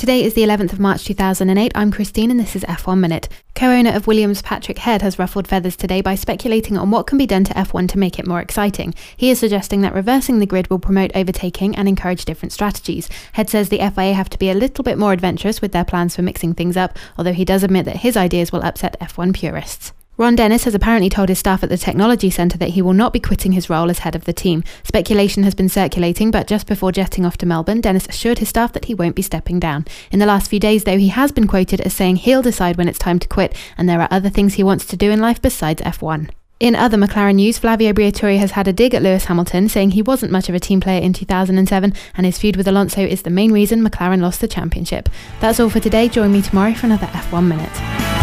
Today is the 11th of March 2008. I'm Christine and this is F1 Minute. Co-owner of Williams Patrick Head has ruffled feathers today by speculating on what can be done to F1 to make it more exciting. He is suggesting that reversing the grid will promote overtaking and encourage different strategies. Head says the FIA have to be a little bit more adventurous with their plans for mixing things up, although he does admit that his ideas will upset F1 purists. Ron Dennis has apparently told his staff at the Technology Centre that he will not be quitting his role as head of the team. Speculation has been circulating, but just before jetting off to Melbourne, Dennis assured his staff that he won't be stepping down. In the last few days, though, he has been quoted as saying he'll decide when it's time to quit, and there are other things he wants to do in life besides F1. In other McLaren news, Flavio Briatore has had a dig at Lewis Hamilton, saying he wasn't much of a team player in 2007, and his feud with Alonso is the main reason McLaren lost the championship. That's all for today. Join me tomorrow for another F1 Minute.